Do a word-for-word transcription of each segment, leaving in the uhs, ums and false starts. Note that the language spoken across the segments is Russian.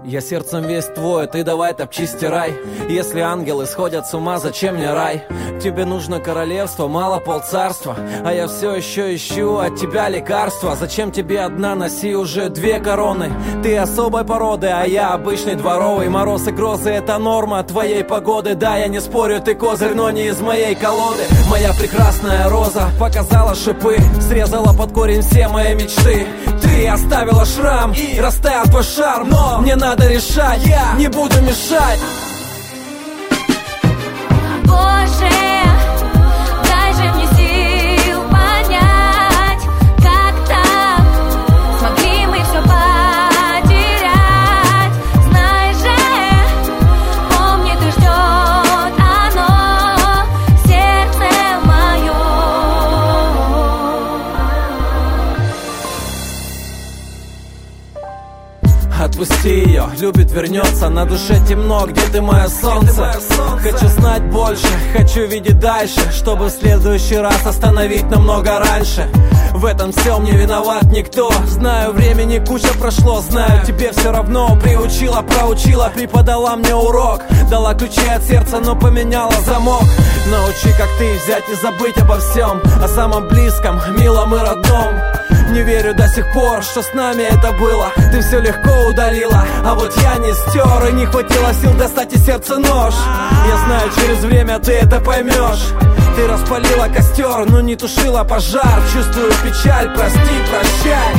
Я сердцем весь твой, ты давай топчи, стирай. Если ангелы сходят с ума, зачем мне рай? Тебе нужно королевство, мало полцарства, а я все еще ищу от тебя лекарства. Зачем тебе одна, носи уже две короны. Ты особой породы, а я обычный дворовый. Мороз и грозы — это норма твоей погоды. Да, я не спорю, ты козырь, но не из моей колоды. Моя прекрасная роза показала шипы, срезала под корень все мои мечты. Ты оставила шрам и растаял твой шарм, но мне надо решать, я не буду мешать. Боже, дай же мне сил понять, как так смогли мы все потерять. Знай же, помнит и ждет оно сердце мое. Отпусти ее, любит, вернется, на душе темно, где ты, мое солнце? Хочу знать больше, хочу видеть дальше, чтобы в следующий раз остановить намного раньше. В этом всем не виноват никто. Знаю, времени куча прошло, знаю, тебе все равно. Приучила, проучила, преподала мне урок. Дала ключи от сердца, но поменяла замок. Научи, как ты, взять и забыть обо всем, о самом близком, милом и родном. Не верю до сих пор, что с нами это было. Ты все легко удалила, а вот я не стер. И не хватило сил достать из сердца нож. Я знаю, через время ты это поймешь. Ты распалила костер, но не тушила пожар. Чувствую печаль, прости, прощай.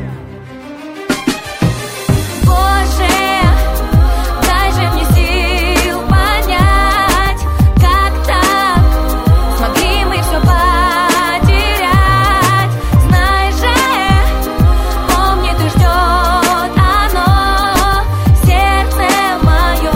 Боже, дай же мне сил понять, как так смогли мы все потерять. Знай же, помнит и ждет оно сердце мое.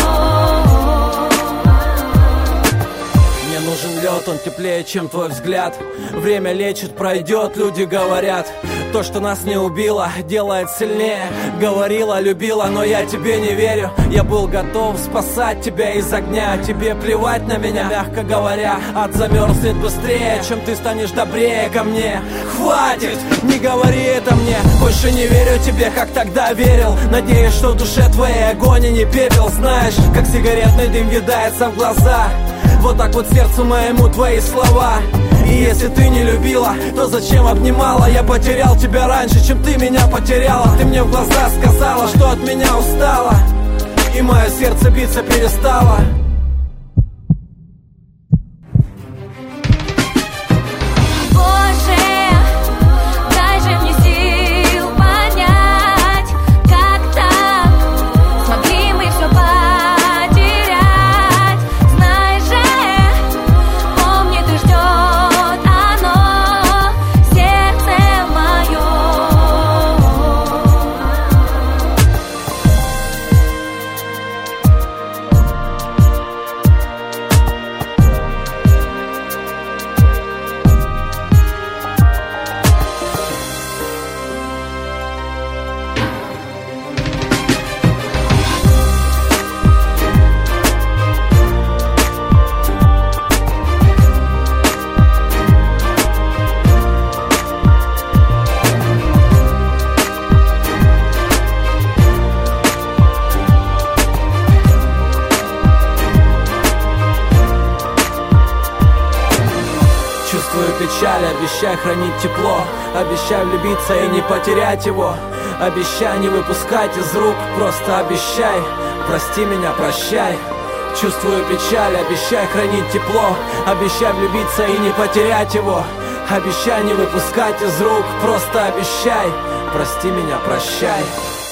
Мне нужен лед, он теплее, чем твой взгляд. Время лечит, пройдет, люди говорят. То, что нас не убило, делает сильнее. Говорила, любила, но я тебе не верю. Я был готов спасать тебя из огня. Тебе плевать на меня, мягко говоря. Ад замерзнет быстрее, чем ты станешь добрее ко мне. Хватит, не говори это мне. Больше не верю тебе, как тогда верил. Надеюсь, что в душе твоей огонь и не пепел. Знаешь, как сигаретный дым въедается в глаза. Вот так вот сердцу моему твои слова. И если ты не любила, то зачем обнимала? Я потерял тебя раньше, чем ты меня потеряла. Ты мне в глаза сказала, что от меня устала, и мое сердце биться перестало. Боже, дай же мне сил понять, как так смогли мы все потерять. Знай же, помнит и ждет оно сердце мое. Чувствую печаль, обещай хранить тепло. Обещай влюбиться и не потерять его. Обещай не выпускать из рук, просто обещай. Прости меня, прощай. Чувствую печаль, обещай хранить тепло. Обещай влюбиться и не потерять его. Обещай не выпускать из рук, просто обещай. Прости меня, прощай.